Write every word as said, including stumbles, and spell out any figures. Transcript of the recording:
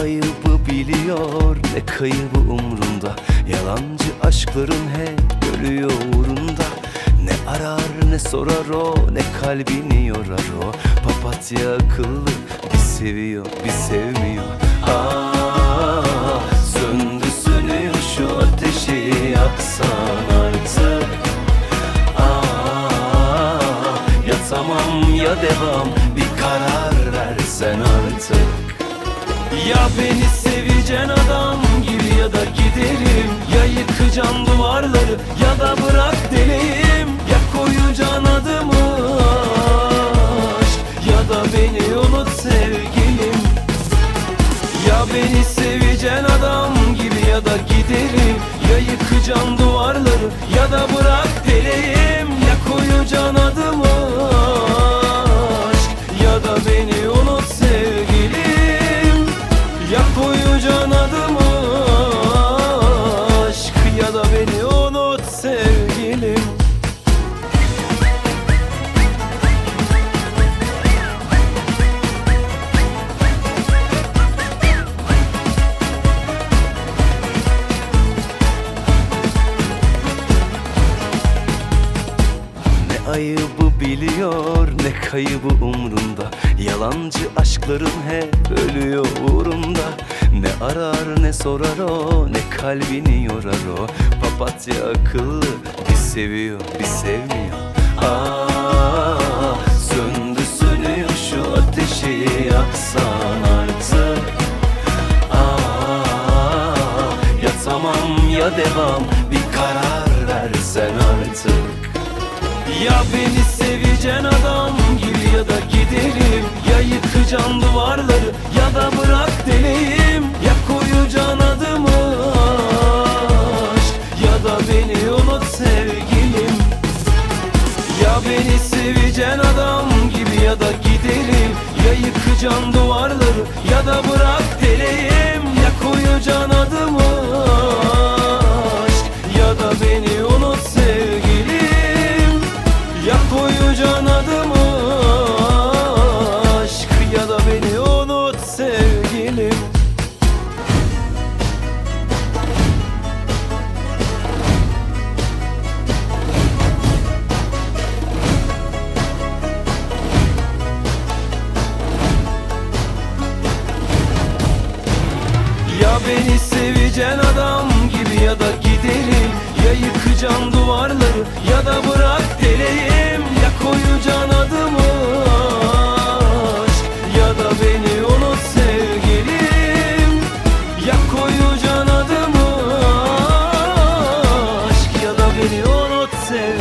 ayıbı biliyor, ne kaybı umrunda. Yalancı aşkların hep ölüyor uğrunda. Ne arar ne sorar o, ne kalbini yorar o. Papatya akıllı, bir seviyor bir sevmiyor. Ah, söndü sönüyor şu ateşi, yaksan artık. Ah, ya tamam ya devam, bir karar versen artık. Ya beni seveceksin adam gibi ya da giderim. Ya yıkacaksın duvarları ya da bırak deleyim. Ya koyacaksın adımı aşk ya da beni unut sevgilim. Ya beni seveceksin adam gibi ya da giderim. Ya yıkacaksın duvarları ya da bırak deleyim. Ya koyacaksın adımı aşk ya da beni unut sevgilim. Ya koyacaksın adımı aşk ya da beni unut sevgilim. Ne ayıbı biliyor, ne kaybı umrunda. Yalancı aşkların hep ölüyor uğrunda. Ne arar ne sorar o, ne kalbini yorar o. Papatya akıllı, bir seviyor bir sevmiyor. Ah, söndü sönüyor şu ateşi, yaksan artık. Ah, ya tamam ya devam, bir karar versen artık. Ya beni seveceksin adam gibi ya da giderim. Ya yıkacaksın duvarları ya da bırak deleyim. Ya koyacaksın adımı aşk ya da beni unut sevgilim. Ya beni seveceksin adam gibi ya da giderim. Ya yıkacaksın duvarları ya da bırak deleyim. Ya koyacaksın adımı aşk ya da beni unut sevgilim. Ya koyacaksın adımı aşk ya da beni unut sevgilim. Ya beni seveceksin adam gibi ya da giderim. Ya yıkacaksın duvarları ya da bırak deleyim. Ya koyacaksın adımı aşk ya da beni unut sevgilim. Ya koyacaksın adımı aşk ya da beni unut sevgilim.